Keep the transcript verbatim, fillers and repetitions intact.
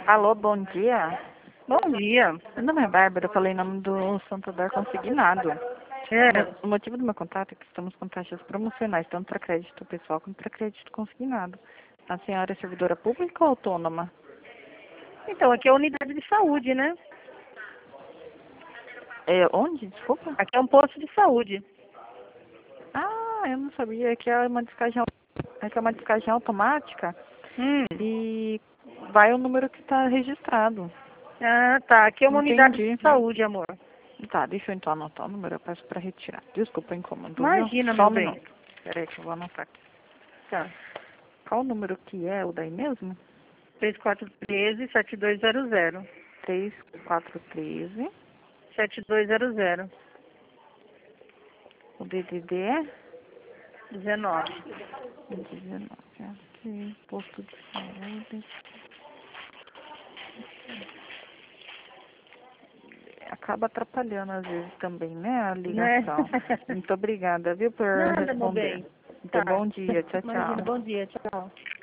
Alô, bom dia. Bom dia. Meu nome é Bárbara, eu falei em nome do Santander Consignado. É, O motivo do meu contato é que estamos com taxas promocionais, tanto para crédito pessoal quanto para crédito consignado. A senhora é servidora pública ou autônoma? então, aqui é a unidade de saúde, né? É, onde? Desculpa. Aqui é um posto de saúde. Ah, eu não sabia que é uma descagem, é que é uma descagem automática Hum. e vai o número que está registrado. Ah, tá. Aqui é uma unidade Entendi. de saúde, amor. Tá, deixa eu então anotar o número, eu peço para retirar. Desculpa o incômodo, viu? Imagina, Só meu um bem. minuto. Peraí que eu vou anotar aqui. Tá. Qual o número que é o daí mesmo? três quatro um três, sete dois zero zero. três quatro um três. sete dois zero zero. O D D D é dezenove. dezenove. Aqui, posto de saúde. Acaba atrapalhando às vezes também, né, a Né? ligação. Muito obrigada, viu, por Nada, meu responder. bem. Então, Tá. bom dia. Tchau, Imagina, tchau. bom dia. Tchau.